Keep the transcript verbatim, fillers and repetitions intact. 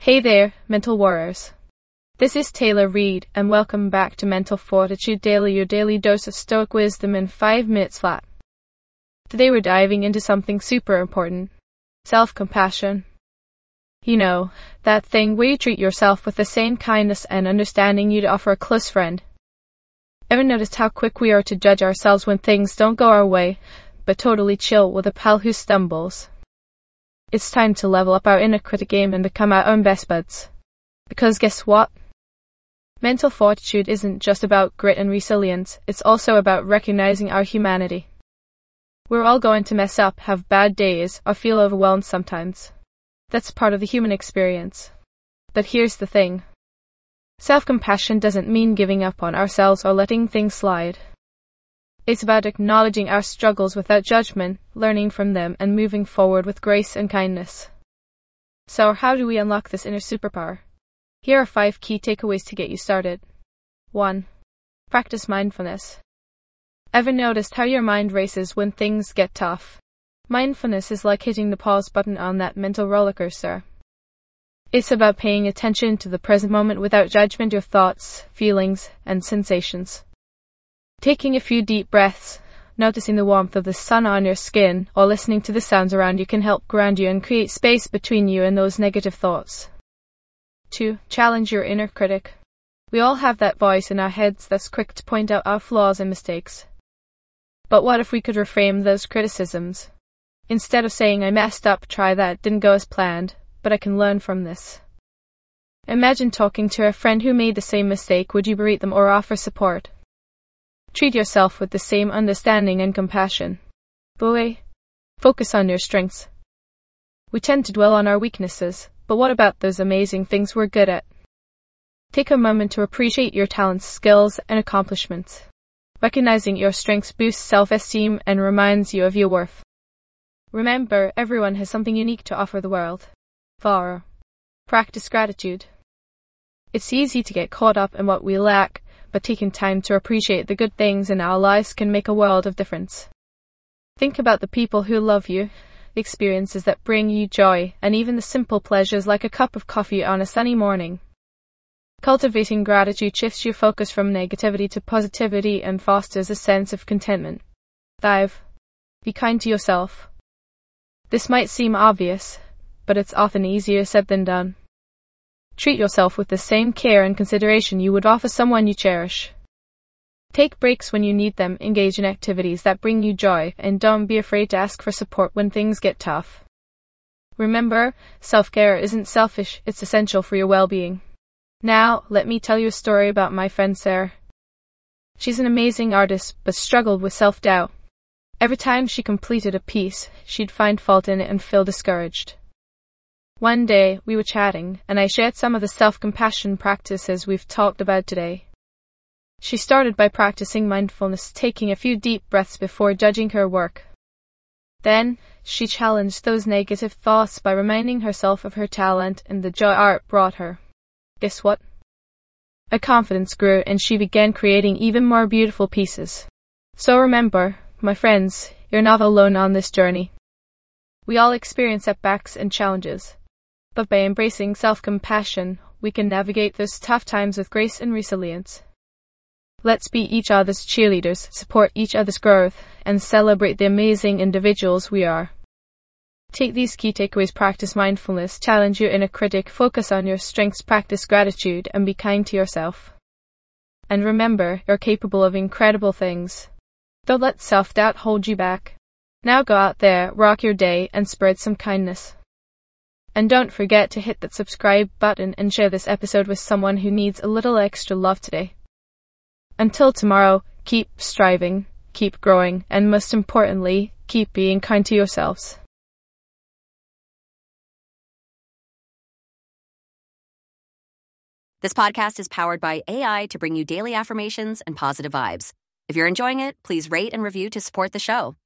Hey there, mental warriors. This is Taylor Reed, and welcome back to Mental Fortitude Daily, your daily dose of stoic wisdom in five minutes flat. Today we're diving into something super important: self-compassion. You know, that thing where you treat yourself with the same kindness and understanding you'd offer a close friend. Ever noticed how quick we are to judge ourselves when things don't go our way, but totally chill with a pal who stumbles? It's time to level up our inner critic game and become our own best buds. Because guess what? Mental fortitude isn't just about grit and resilience, it's also about recognizing our humanity. We're all going to mess up, have bad days, or feel overwhelmed sometimes. That's part of the human experience. But here's the thing. Self-compassion doesn't mean giving up on ourselves or letting things slide. It's about acknowledging our struggles without judgment, learning from them, and moving forward with grace and kindness. So, how do we unlock this inner superpower? Here are five key takeaways to get you started. one. Practice mindfulness. Ever noticed how your mind races when things get tough? Mindfulness is like hitting the pause button on that mental rollercoaster. It's about paying attention to the present moment without judgment of thoughts, feelings, and sensations. Taking a few deep breaths, noticing the warmth of the sun on your skin, or listening to the sounds around you can help ground you and create space between you and those negative thoughts. two. Challenge your inner critic. We all have that voice in our heads that's quick to point out our flaws and mistakes. But what if we could reframe those criticisms? Instead of saying, "I messed up, try that, didn't go as planned, but I can learn from this." Imagine talking to a friend who made the same mistake. Would you berate them or offer support? Treat yourself with the same understanding and compassion. Boy, focus on your strengths. We tend to dwell on our weaknesses, but what about those amazing things we're good at? Take a moment to appreciate your talents, skills, and accomplishments. Recognizing your strengths boosts self-esteem and reminds you of your worth. Remember, everyone has something unique to offer the world. four. Practice gratitude. It's easy to get caught up in what we lack, but taking time to appreciate the good things in our lives can make a world of difference. Think about the people who love you, the experiences that bring you joy, and even the simple pleasures like a cup of coffee on a sunny morning. Cultivating gratitude shifts your focus from negativity to positivity and fosters a sense of contentment. five. Be kind to yourself. This might seem obvious, but it's often easier said than done. Treat yourself with the same care and consideration you would offer someone you cherish. Take breaks when you need them, engage in activities that bring you joy, and don't be afraid to ask for support when things get tough. Remember, self-care isn't selfish, it's essential for your well-being. Now, let me tell you a story about my friend Sarah. She's an amazing artist, but struggled with self-doubt. Every time she completed a piece, she'd find fault in it and feel discouraged. One day, we were chatting, and I shared some of the self-compassion practices we've talked about today. She started by practicing mindfulness, taking a few deep breaths before judging her work. Then, she challenged those negative thoughts by reminding herself of her talent and the joy art brought her. Guess what? Her confidence grew, and she began creating even more beautiful pieces. So remember, my friends, you're not alone on this journey. We all experience setbacks and challenges. But by embracing self-compassion, we can navigate those tough times with grace and resilience. Let's be each other's cheerleaders, support each other's growth, and celebrate the amazing individuals we are. Take these key takeaways: practice mindfulness, challenge your inner critic, focus on your strengths, practice gratitude, and be kind to yourself. And remember, you're capable of incredible things. Don't let self-doubt hold you back. Now go out there, rock your day, and spread some kindness. And don't forget to hit that subscribe button and share this episode with someone who needs a little extra love today. Until tomorrow, keep striving, keep growing, and most importantly, keep being kind to yourselves. This podcast is powered by A I to bring you daily affirmations and positive vibes. If you're enjoying it, please rate and review to support the show.